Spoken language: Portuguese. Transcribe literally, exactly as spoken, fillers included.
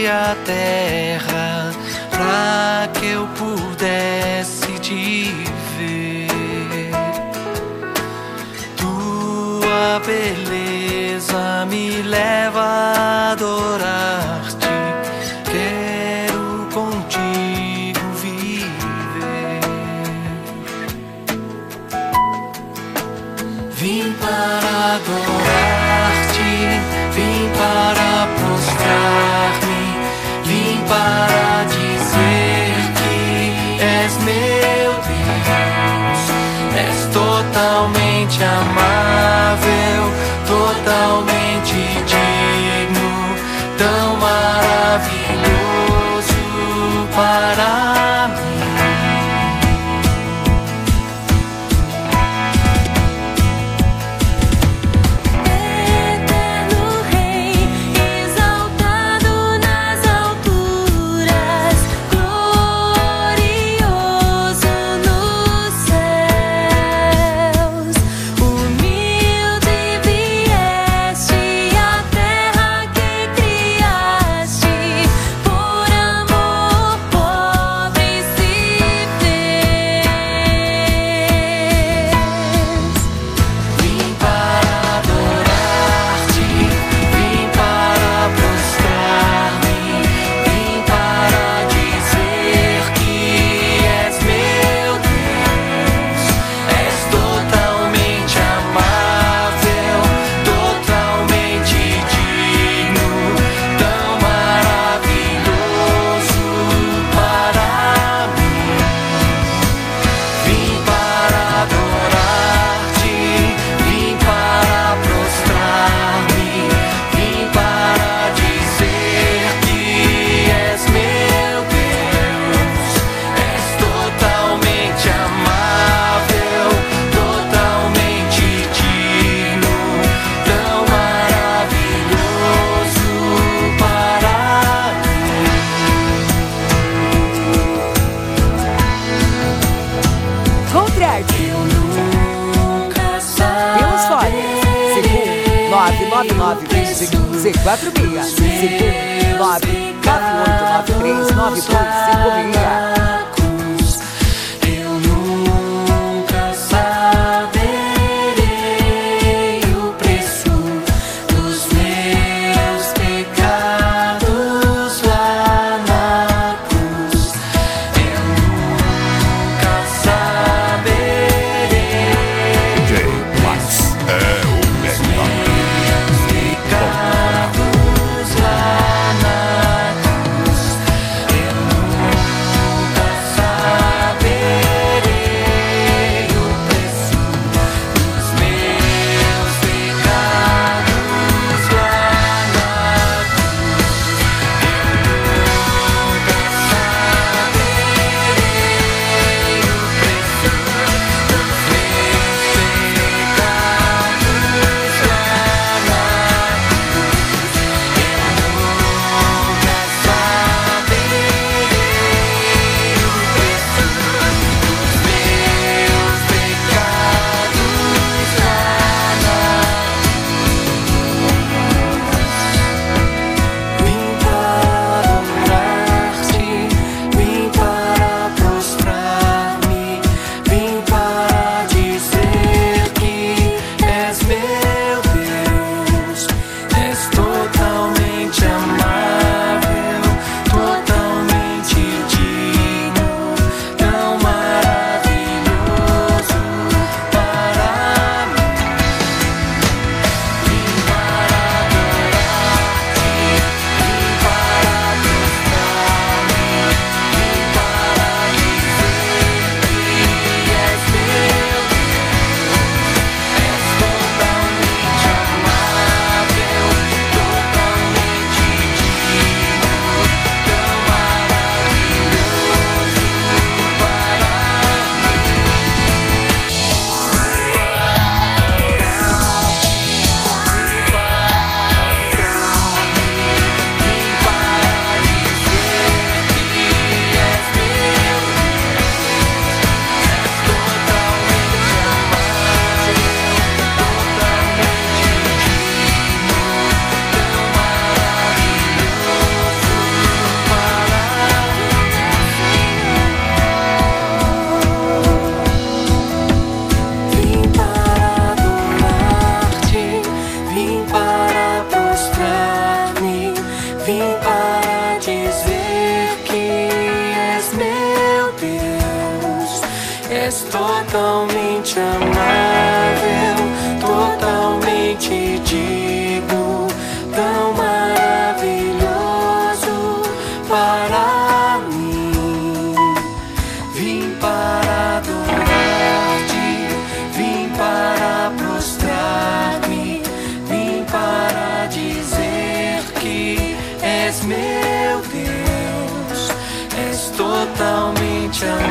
trouxe a terra pra que eu pudesse te ver. Tua beleza me leva a adorar-te. Quero contigo viver. Vim para adorar-te, vim para prostrar-me, vim para dizer que és meu Deus. És totalmente amável, totalmente digno, tão maravilhoso para mim. Z quatro seis, segundo nove nove oito nove três nove dois cinco seis. totalmente amável, totalmente digno, tão maravilhoso para mim. Vim para adorar-te, vim para prostrar-me, vim para dizer que és meu Deus, és totalmente amável,